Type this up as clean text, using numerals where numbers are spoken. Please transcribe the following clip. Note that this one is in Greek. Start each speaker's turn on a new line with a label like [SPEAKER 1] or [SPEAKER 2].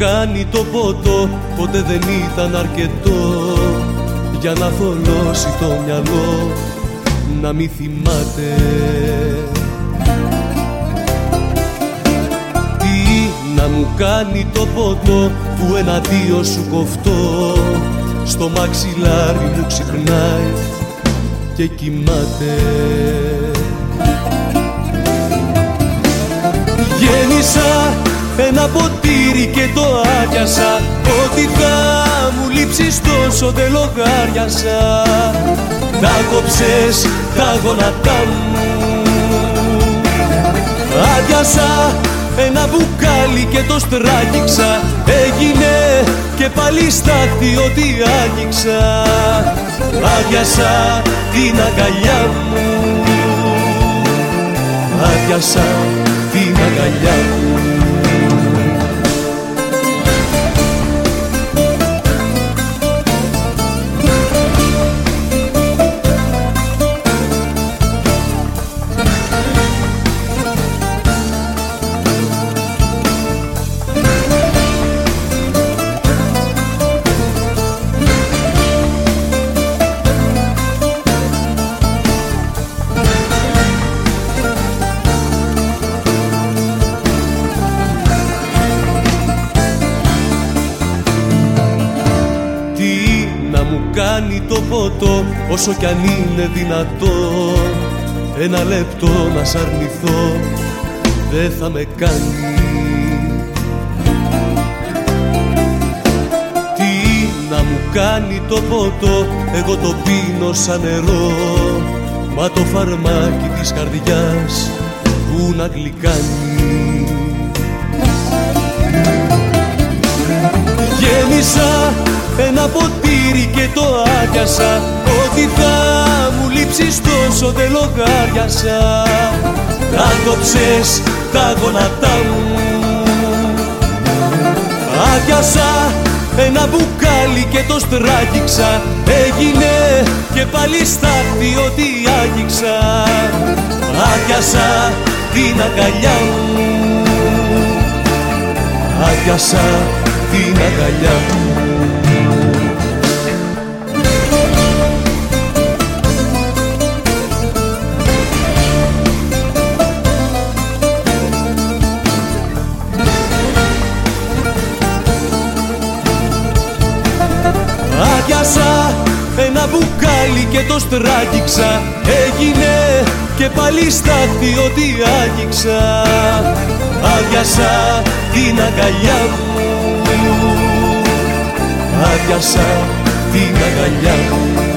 [SPEAKER 1] κάνει το ποτό ποτέ δεν ήταν αρκετό για να θολώσει το μυαλό, να μη θυμάται. Τι να μου κάνει το ποτό που εναντίον σου κοφτώ, στο μαξιλάρι μου ξυπνάει και κοιμάται. Γέννησα ένα ποτήρι και το άδειασα, ότι θα μου λείψεις τόσο δεν λογάριασα. Τα κόψες τα γόνατά μου, άδειασα ένα μπουκάλι και το στράγγιξα, έγινε και πάλι στάχτη ότι άγγιξα. Άδειασα την αγκαλιά μου, άδειασα την αγκαλιά μου. Κάνει το ποτό όσο κι αν είναι δυνατό, ένα λεπτό να σ' αρνηθώ δεν θα με κάνει. Τι να μου κάνει το ποτό, εγώ το πίνω σαν νερό, μα το φαρμάκι της καρδιάς που να γλυκάνει. Γέμισα ένα ποτήρι και το άδειασα, ότι θα μου λείψεις τόσο δεν λογάριασα. Τα κόψες τα γόνατά μου, άδειασα ένα μπουκάλι και το στράγγιξα, έγινε και πάλι στάχτη ότι άγγιξα. Άδειασα την αγκαλιά μου, άδειασα την αγκαλιά μου. Άδειασα ένα μπουκάλι και το στράγγιξα, έγινε και πάλι στάχτη ότι άγγιξα. Άδειασα την αγκαλιά μου, άδειασα την αγκαλιά μου.